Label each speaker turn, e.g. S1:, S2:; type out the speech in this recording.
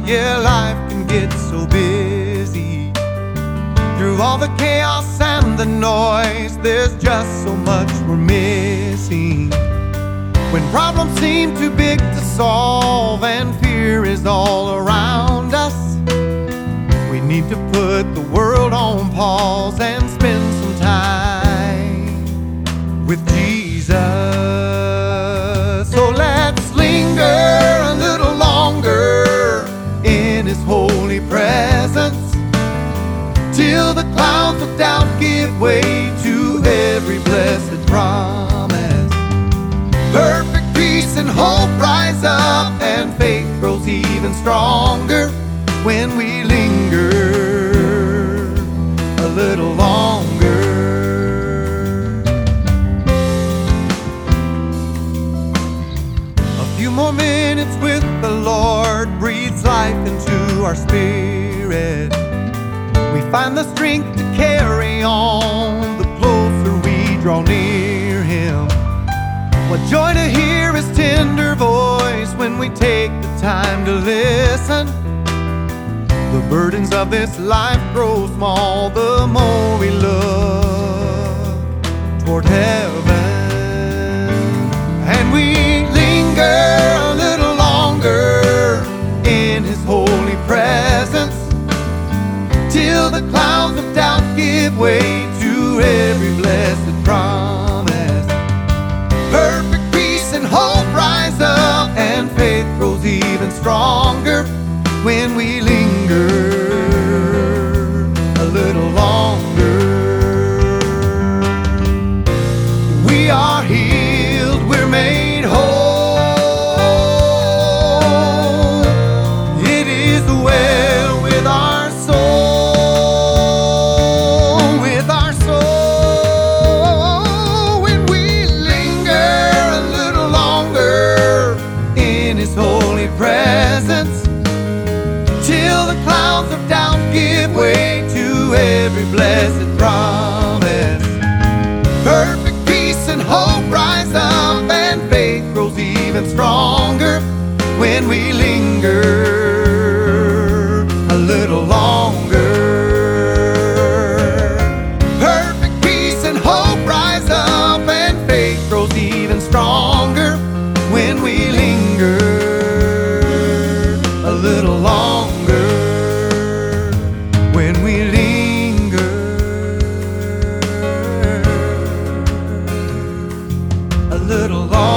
S1: Yeah, life can get so busy. Through all the chaos and the noise, there's just so much we're missing. When problems seem too big to solve and fear is all around us, we need to put the world on pause and spend some time with Jesus. So let's linger a little longer in His holy presence, till the clouds of doubt give way to every blessed promise. Perfect peace and hope rise up, and faith grows even stronger when we linger a little longer. A few more minutes with the Lord breathes life into our spirit. We find the strength to carry on the closer we draw near Him. What joy to hear His tender voice when we take the time to listen. The burdens of this life grow small the more we look toward heaven. And we linger a little longer in His holy presence, till the clouds of doubt give way to every blessed promise. Perfect peace and hope rise up, and faith grows even stronger when we linger a little longer. We are healed, we're made whole. It is well with our soul, with our soul, when we linger a little longer in His holy presence, till the clouds of doubt give way to every blessed promise. Perfect peace and hope rise up, and faith grows even stronger when we linger a little longer. Perfect peace and hope rise up, and faith grows even stronger when we linger a little longer. When we linger a little longer.